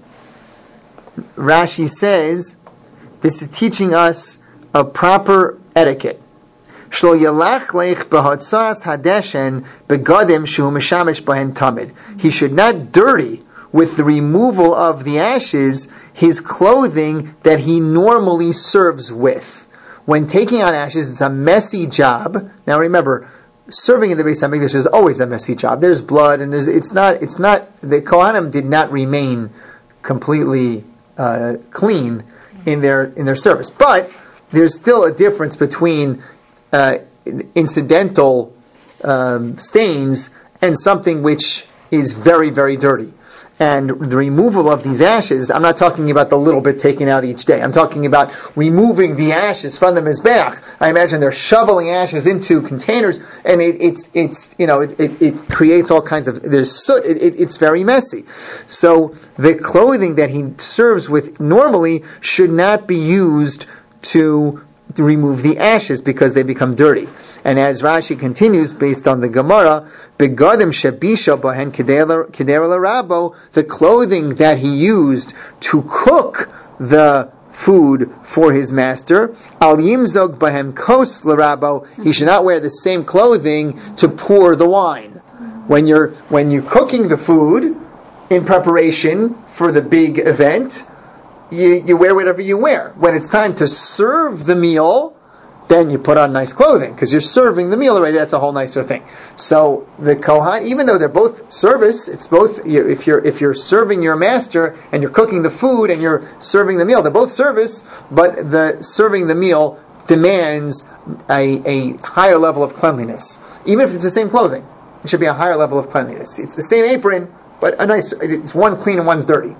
Rashi says this is teaching us a proper etiquette. Shlo yalach leich behatzas hadeshen begadim shu mishamish bahen tamid. He should not dirty with the removal of the ashes his clothing that he normally serves with. When taking on ashes, it's a messy job. Now remember, serving in the Beis HaMikdash is always a messy job. There's blood, and there's it's not it's not the Kohanim did not remain completely uh, clean in their in their service, but there's still a difference between uh, incidental um, stains and something which is very, very dirty. And the removal of these ashes, I'm not talking about the little bit taken out each day. I'm talking about removing the ashes from the Mizbeach. I imagine they're shoveling ashes into containers, and it, it's, it's, you know, it, it, it creates all kinds of, there's soot, it, it, it's very messy. So the clothing that he serves with normally should not be used to to remove the ashes because they become dirty. And as Rashi continues, based on the Gemara, begadim shebisha bahen kedera l'rabo, the clothing that he used to cook the food for his master, al yimzog bahem kos l'rabo, he should not wear the same clothing to pour the wine. When you're when you're cooking the food in preparation for the big event, You, you wear whatever you wear. When it's time to serve the meal, then you put on nice clothing because you're serving the meal already. That's a whole nicer thing. So the Kohan, even though they're both service, it's both. You, if you're if you're serving your master and you're cooking the food and you're serving the meal, they're both service. But the serving the meal demands a, a higher level of cleanliness, even if it's the same clothing. It should be a higher level of cleanliness. It's the same apron, but a nice. It's one clean and one's dirty.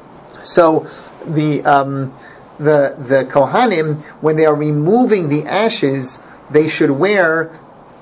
So the um, the the Kohanim, when they are removing the ashes, they should wear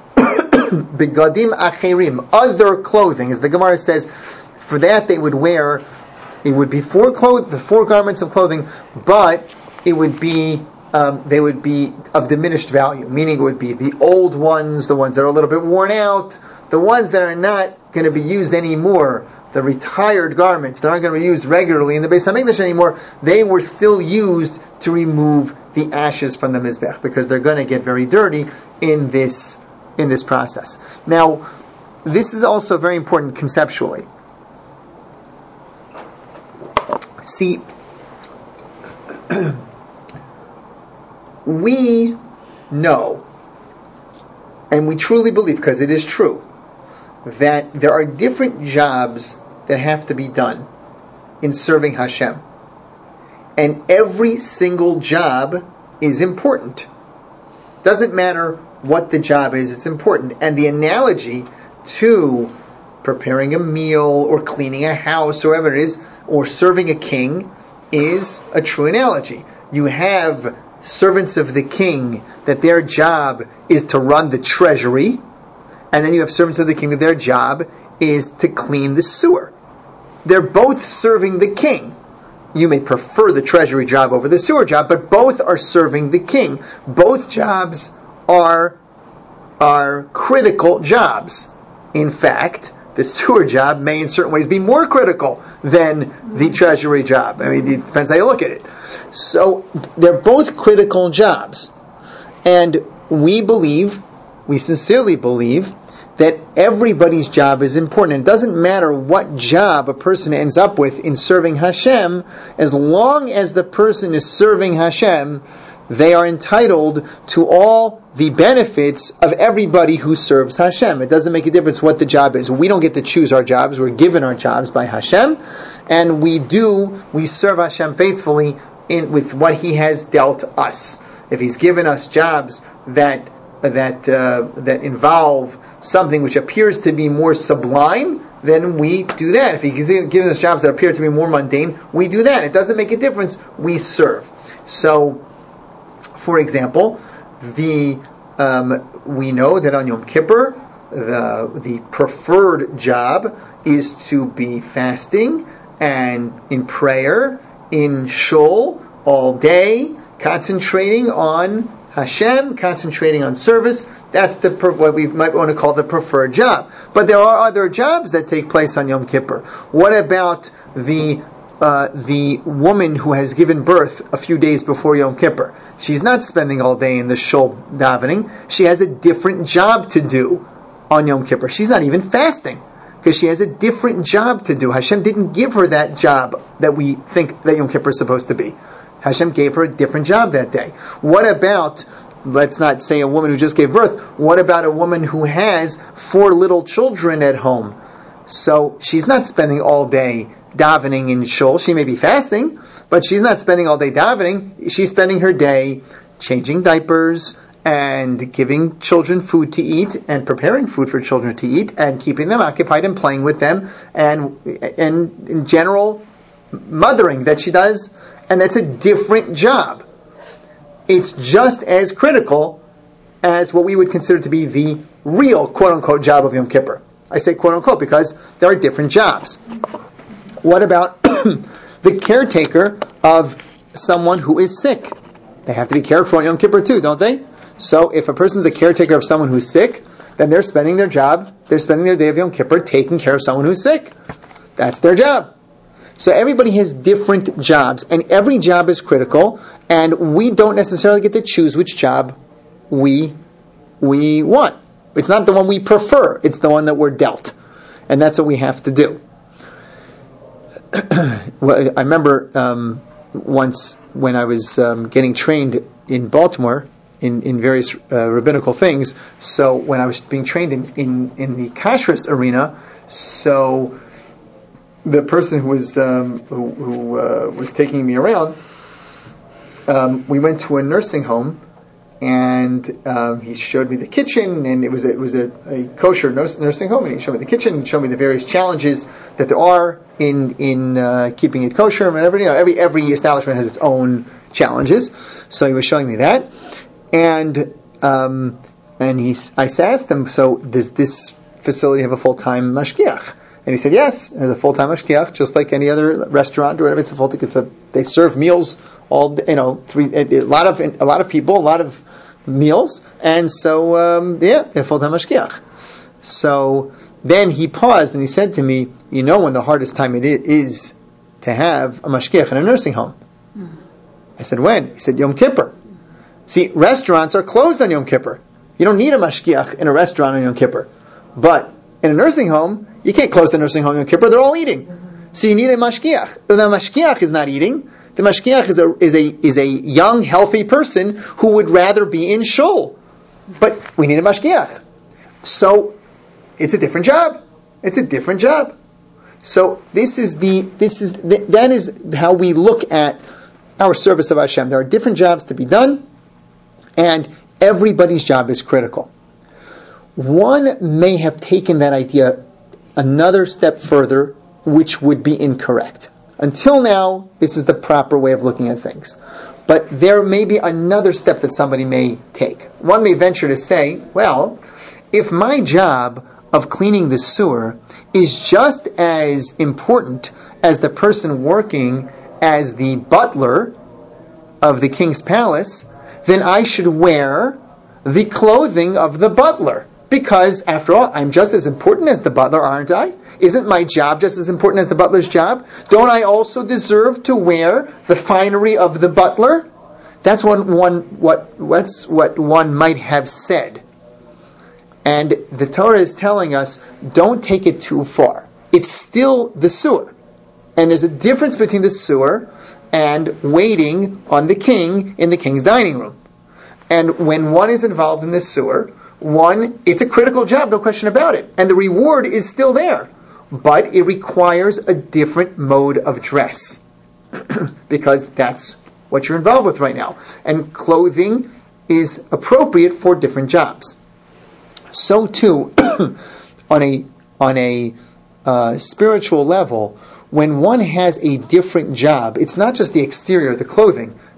begadim acherim, other clothing. As the Gemara says, for that they would wear, it would be four clothes, the four garments of clothing, but it would be um, they would be of diminished value. Meaning, it would be the old ones, the ones that are a little bit worn out, the ones that are not going to be used anymore. The retired garments that aren't going to be used regularly in the Beis HaMikdash anymore, they were still used to remove the ashes from the Mizbech because they're going to get very dirty in this in this process. Now, this is also very important conceptually. See, we know, and we truly believe, because it is true, that there are different jobs that have to be done in serving Hashem. And every single job is important. Doesn't matter what the job is, it's important. And the analogy to preparing a meal or cleaning a house or whatever it is, or serving a king, is a true analogy. You have servants of the king that their job is to run the treasury, and then you have servants of the king that their job is to clean the sewer. They're both serving the king. You may prefer the treasury job over the sewer job, but both are serving the king. Both jobs are, are critical jobs. In fact, the sewer job may in certain ways be more critical than the treasury job. I mean, it depends how you look at it. So, they're both critical jobs. And we believe, we sincerely believe, that everybody's job is important. It doesn't matter what job a person ends up with in serving Hashem, as long as the person is serving Hashem, they are entitled to all the benefits of everybody who serves Hashem. It doesn't make a difference what the job is. We don't get to choose our jobs. We're given our jobs by Hashem, and we do, we serve Hashem faithfully in with what He has dealt us. If He's given us jobs that that uh, that involve something which appears to be more sublime, then we do that. If He's given us jobs that appear to be more mundane, we do that. It doesn't make a difference. We serve. So, For example, the um, we know that on Yom Kippur, the the preferred job is to be fasting and in prayer, in shul all day, concentrating on Hashem, concentrating on service. That's the what we might want to call the preferred job. But there are other jobs that take place on Yom Kippur. What about the uh, the woman who has given birth a few days before Yom Kippur? She's not spending all day in the shul davening. She has a different job to do on Yom Kippur. She's not even fasting because she has a different job to do. Hashem didn't give her that job that we think that Yom Kippur is supposed to be. Hashem gave her a different job that day. What about, let's not say a woman who just gave birth, what about a woman who has four little children at home? So she's not spending all day davening in shul. She may be fasting, but she's not spending all day davening. She's spending her day changing diapers and giving children food to eat and preparing food for children to eat and keeping them occupied and playing with them and, and in general mothering that she does. And that's a different job. It's just as critical as what we would consider to be the real quote-unquote job of Yom Kippur. I say quote-unquote because there are different jobs. What about the caretaker of someone who is sick? They have to be cared for on Yom Kippur too, don't they? So if a person's a caretaker of someone who's sick, then they're spending their job, they're spending their day of Yom Kippur taking care of someone who's sick. That's their job. So everybody has different jobs, and every job is critical, and we don't necessarily get to choose which job we we want. It's not the one we prefer, it's the one that we're dealt. And that's what we have to do. Well, I remember um, once when I was um, getting trained in Baltimore in, in various uh, rabbinical things, so when I was being trained in, in, in the kashrus arena, so the person who was um, who, who uh, was taking me around, um, we went to a nursing home, and um, he showed me the kitchen, and it was a, it was a, a kosher nurse, nursing home, and he showed me the kitchen, and showed me the various challenges that there are in in uh, keeping it kosher, and everything. You know, every every establishment has its own challenges. So he was showing me that, and um, and he I asked him, so does this facility have a full time mashgiach? And he said, yes, there's a full-time mashgiach, just like any other restaurant or whatever. It's a full. It's a. They serve meals all. You know, three. A lot of a lot of people, a lot of meals, and so um, yeah, they're full-time mashgiach. So then he paused and he said to me, "You know, when the hardest time it is to have a mashgiach in a nursing home." Mm. I said, "When?" He said, "Yom Kippur." See, restaurants are closed on Yom Kippur. You don't need a mashgiach in a restaurant on Yom Kippur, but in a nursing home, you can't close the nursing home on Yom Kippur. They're all eating. So you need a mashgiach. The mashgiach is not eating. The mashgiach is a is a is a young, healthy person who would rather be in shul. But we need a mashgiach. So it's a different job. It's a different job. So this is the this is the, that is how we look at our service of Hashem. There are different jobs to be done, and everybody's job is critical. One may have taken that idea another step further, which would be incorrect. Until now, this is the proper way of looking at things. But there may be another step that somebody may take. One may venture to say, well, if my job of cleaning the sewer is just as important as the person working as the butler of the king's palace, then I should wear the clothing of the butler. Because, after all, I'm just as important as the butler, aren't I? Isn't my job just as important as the butler's job? Don't I also deserve to wear the finery of the butler? That's what one, what, what's what one might have said. And the Torah is telling us, don't take it too far. It's still the sewer. And there's a difference between the sewer and waiting on the king in the king's dining room. And when one is involved in the sewer, one, it's a critical job, no question about it. And the reward is still there. But it requires a different mode of dress. Because that's what you're involved with right now. And clothing is appropriate for different jobs. So too, on a on a uh, spiritual level, when one has a different job, it's not just the exterior, the clothing, that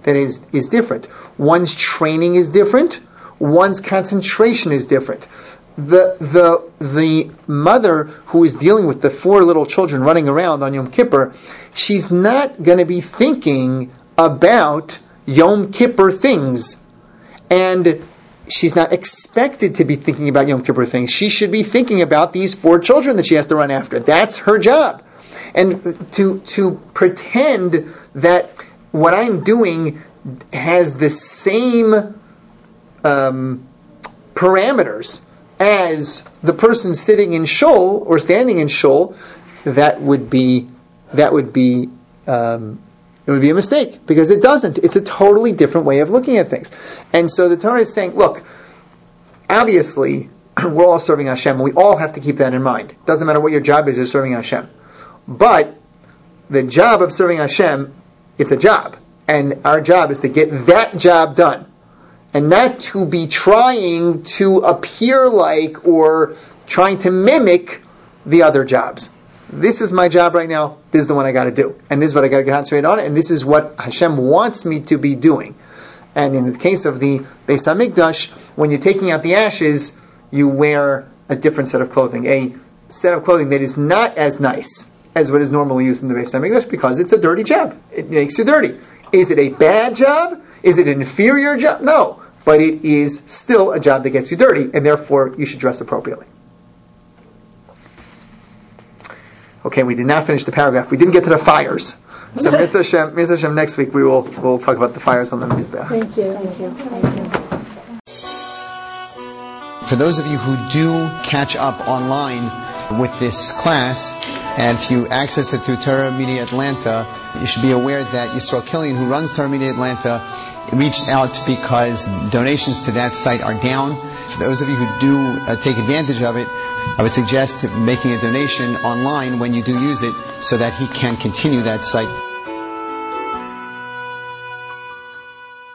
that is, is different. One's training is different. One's concentration is different. The the the mother who is dealing with the four little children running around on Yom Kippur, she's not going to be thinking about Yom Kippur things. And she's not expected to be thinking about Yom Kippur things. She should be thinking about these four children that she has to run after. That's her job. And to to pretend that what I'm doing has the same um, parameters as the person sitting in shul or standing in shul, that would be that would be um, it would be a mistake, because it doesn't. It's a totally different way of looking at things. And so the Torah is saying, look, obviously we're all serving Hashem, and we all have to keep that in mind. It doesn't matter what your job is, you're serving Hashem. But the job of serving Hashem, it's a job, and our job is to get that job done. And not to be trying to appear like or trying to mimic the other jobs. This is my job right now. This is the one I got to do. And this is what I got to get concentrated on. And this is what Hashem wants me to be doing. And in the case of the Beis HaMikdash, when you're taking out the ashes, you wear a different set of clothing. A set of clothing that is not as nice as what is normally used in the Beis HaMikdash, because it's a dirty job. It makes you dirty. Is it a bad job? Is it an inferior job? No. But it is still a job that gets you dirty, and therefore you should dress appropriately. Okay, we did not finish the paragraph. We didn't get to the fires. So Mitzvah Hashem, Mitzvah Hashem, next week we will we'll talk about the fires on the Mizbeach. Thank you. Thank you. Thank you. For those of you who do catch up online with this class, and if you access it through Torah Media Atlanta, you should be aware that Yisrael Killian, who runs Torah Media Atlanta, reached out because donations to that site are down. For those of you who do uh, take advantage of it, I would suggest making a donation online when you do use it, so that he can continue that site.